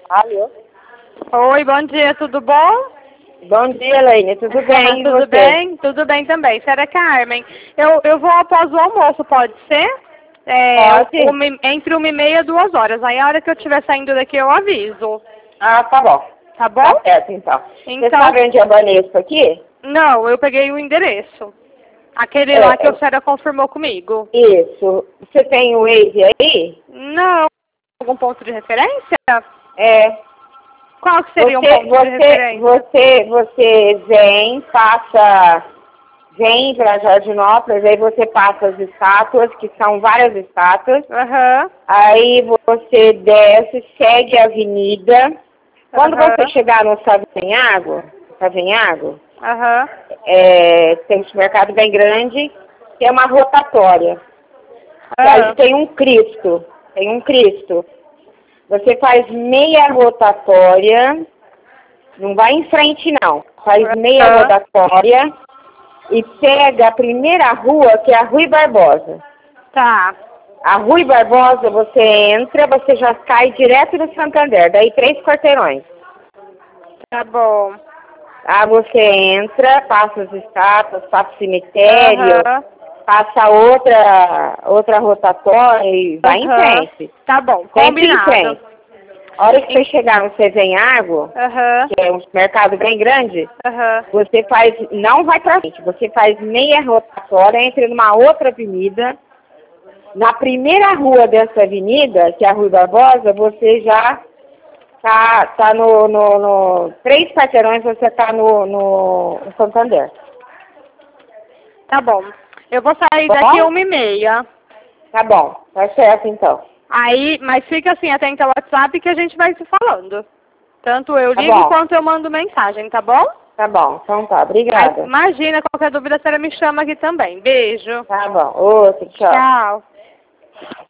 Alô? Oi, bom dia, tudo bom? Bom dia, Elaine. Tudo bem? E Tudo você? bem? Tudo bem também. Senhora Carmen, eu vou após o almoço, pode ser? Pode? Entre 1h30 e 2 horas. Aí a hora que eu estiver saindo daqui eu aviso. Ah, tá bom. Tá bom? Tá certo, então. Você Então, sabe onde é o Banesco aqui? não, eu peguei o endereço. Aquele É, lá que a senhora confirmou comigo. Isso. Você tem o Waze aí? Não. Algum ponto de referência? É. Qual que seria um ponto de referência? Você vem, vem para Jardinópolis, aí você passa as estátuas, que são várias estátuas. Aham. Aí você desce, segue a avenida. Quando você chegar no Savenhago, Aham. tem um supermercado bem grande, que é uma rotatória. E aí tem um Cristo. Você faz meia rotatória, não vai em frente não, faz meia rotatória e pega a primeira rua, que é a Rui Barbosa. Tá. A Rui Barbosa, você entra, você já cai direto no Santander, daí 3 quarteirões. Tá bom. Ah, você entra, passa as estátuas, passa o cemitério, Aham. passa outra rotatória e vai em frente. Tá bom, Sempre em combinado. frente. A hora que você chegar no Sevenhago, Aham. que é um mercado bem grande, Aham. você não vai pra frente, você faz meia rotatória, entra numa outra avenida. Na primeira rua dessa avenida, que é a Rui Barbosa, você já tá no 3 quarteirões, você tá no Santander. Tá bom. Eu vou sair Bom? daqui 1h30. Tá bom, tá certo então. Aí, mas fica assim, atenta ao WhatsApp que a gente vai se falando. Tanto eu Tá ligo bom, quanto eu mando mensagem, tá bom? tá bom. Então tá, Mas obrigada. imagina, qualquer dúvida, a senhora me chama aqui também. Beijo. Tá bom, outro, tchau. Tchau.